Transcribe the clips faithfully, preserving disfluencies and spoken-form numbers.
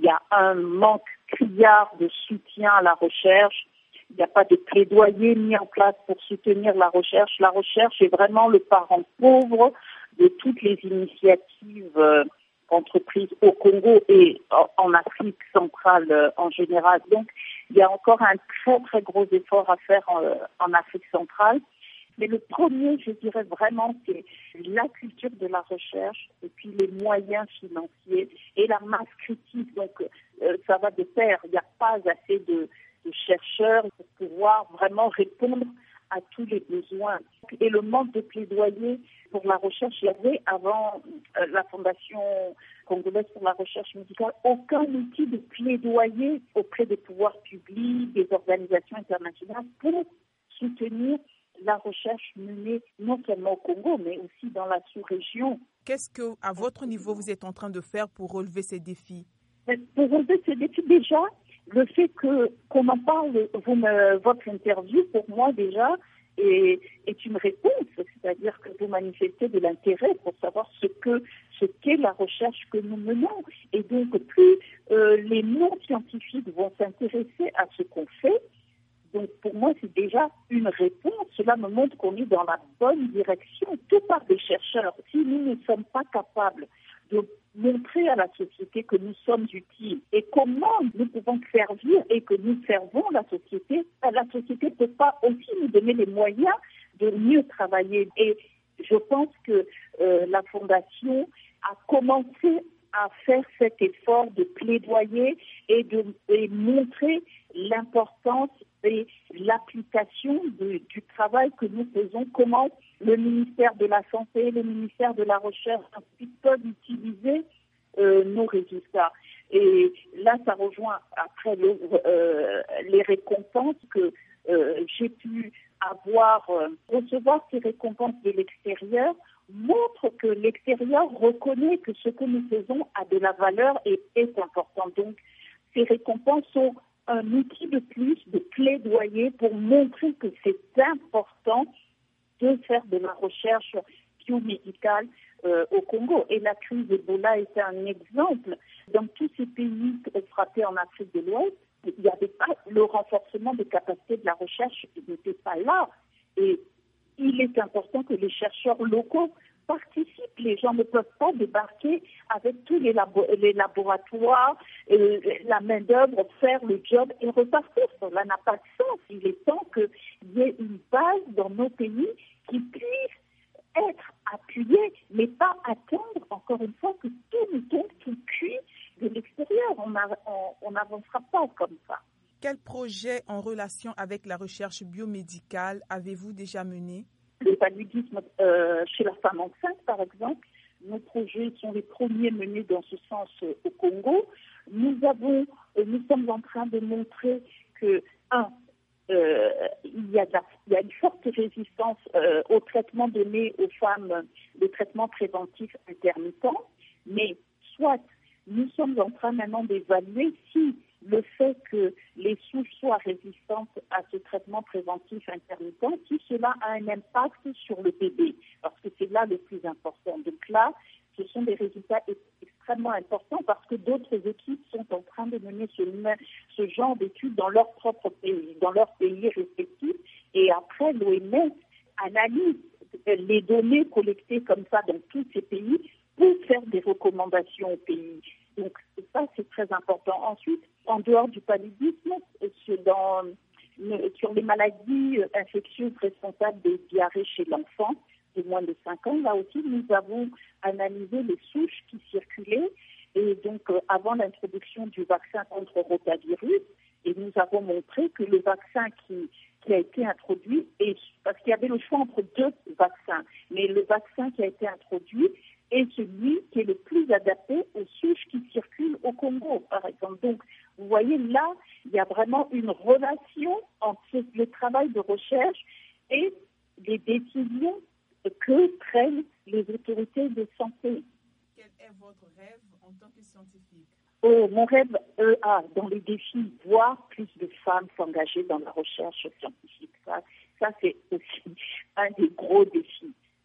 il y a un manque criard de soutien à la recherche. Il n'y a pas de plaidoyer mis en place pour soutenir la recherche. La recherche est vraiment le parent pauvre de toutes les initiatives euh, entreprises au Congo et en Afrique centrale euh, en général. Donc, il y a encore un très, très gros effort à faire en, en Afrique centrale. Mais le premier, je dirais vraiment, c'est la culture de la recherche et puis les moyens financiers et la masse critique. Donc, euh, ça va de pair. Il n'y a pas assez de, de chercheurs pour pouvoir vraiment répondre à tous les besoins. Et le manque de plaidoyer pour la recherche, il y avait avant euh, la Fondation congolaise pour la recherche médicale aucun outil de plaidoyer auprès des pouvoirs publics, des organisations internationales pour soutenir la recherche menée non seulement au Congo, mais aussi dans la sous-région. Qu'est-ce que, à votre niveau, vous êtes en train de faire pour relever ces défis? Pour relever ces défis, déjà, le fait que qu'on en parle, vous me, votre interview, pour moi déjà, est, est une réponse. C'est-à-dire que vous manifestez de l'intérêt pour savoir ce que ce qu'est la recherche que nous menons. Et donc, plus euh, les non-scientifiques vont s'intéresser à ce qu'on fait, donc pour moi, c'est déjà une réponse. Cela me montre qu'on est dans la bonne direction, tout par des chercheurs. Si nous ne sommes pas capables de montrer à la société que nous sommes utiles et comment nous pouvons servir et que nous servons la société, la société ne peut pas aussi nous donner les moyens de mieux travailler. Et je pense que euh, la Fondation a commencé à faire cet effort de plaidoyer et de et montrer l'importance et l'application de, du travail que nous faisons, comment le ministère de la Santé, le ministère de la Recherche peuvent utiliser euh, nos résultats. Et là, ça rejoint après le, euh, les récompenses que euh, j'ai pu avoir, euh, recevoir ces récompenses de l'extérieur, montre que l'extérieur reconnaît que ce que nous faisons a de la valeur et est important. Donc, ces récompenses sont un outil de plus de plaidoyer pour montrer que c'est important de faire de la recherche biomédicale euh, au Congo. Et la crise d'Ebola était un exemple. Dans tous ces pays frappés en Afrique de l'Ouest, il n'y avait pas le renforcement des capacités de la recherche, il n'était pas là. Et il est important que les chercheurs locaux participent. Les gens ne peuvent pas débarquer avec tous les, labo- les laboratoires, euh, la main-d'œuvre, faire le job et repartir. Cela n'a pas de sens. Il est temps qu'il y ait une base dans nos pays qui puisse être appuyée, mais pas attendre, encore une fois, que tout nous tombe tout cuit de l'extérieur. On n'avancera pas comme ça. Quel projet en relation avec la recherche biomédicale avez-vous déjà mené? Le paludisme euh, chez la femme enceinte, par exemple. Nos projets sont les premiers menés dans ce sens euh, au Congo. Nous avons, euh, nous sommes en train de montrer que, un, euh, il, y a de la, il y a une forte résistance euh, au traitement donné aux femmes, le traitement préventif intermittent, mais soit nous sommes en train maintenant d'évaluer si le fait que les souches soient résistantes à ce traitement préventif intermittent, si cela a un impact sur le bébé, parce que c'est là le plus important. Donc là, ce sont des résultats extrêmement importants parce que d'autres équipes sont en train de mener ce, ce genre d'études dans leur propre pays, dans leur pays respectifs. Et après, l'O M S analyse les données collectées comme ça dans tous ces pays pour faire des recommandations au pays. Donc ça, c'est très important. Ensuite, en dehors du paludisme, dans, sur les maladies infectieuses responsables des diarrhées chez l'enfant de moins de cinq ans, là aussi, nous avons analysé les souches qui circulaient. Et donc, euh, avant l'introduction du vaccin contre rotavirus, et nous avons montré que le vaccin qui, qui a été introduit, et, parce qu'il y avait le choix entre deux vaccins, mais le vaccin qui a été introduit est celui qui est le plus adapté aux souches qui circulent au Congo, par exemple. Donc, vous voyez, là, il y a vraiment une relation entre le travail de recherche et les décisions que prennent les autorités de santé. Quel est votre rêve en tant que scientifique? Oh, mon rêve, euh, ah, dans les défis, voir plus de femmes s'engager dans la recherche scientifique. Ça, ça c'est aussi un des gros défis.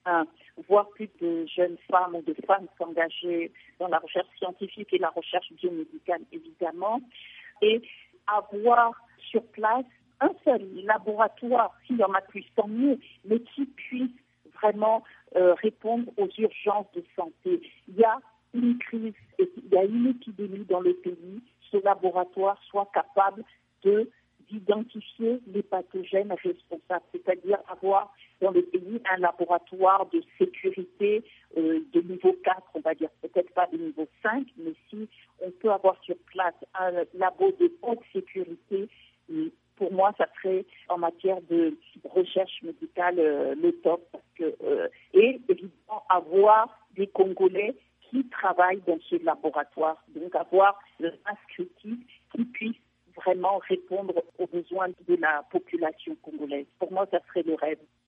un, voir plus de jeunes femmes ou de femmes s'engager dans la recherche scientifique et la recherche biomédicale, évidemment, et avoir sur place un seul laboratoire, s'il y en a plus, tant mieux, mais qui puisse vraiment euh, répondre aux urgences de santé. Il y a une crise, il y a une épidémie dans le pays, ce laboratoire soit capable de d'identifier les pathogènes responsables, c'est-à-dire avoir dans le pays un laboratoire de sécurité euh, de niveau quatre, on va dire, peut-être pas de niveau cinq, mais si on peut avoir sur place un labo de haute sécurité, pour moi, ça serait en matière de recherche médicale euh, le top. Parce que, euh, et évidemment, avoir des Congolais qui travaillent dans ce laboratoire, donc avoir le masse critique qui puisse vraiment répondre aux besoins de la population congolaise. Pour moi, ça serait le rêve.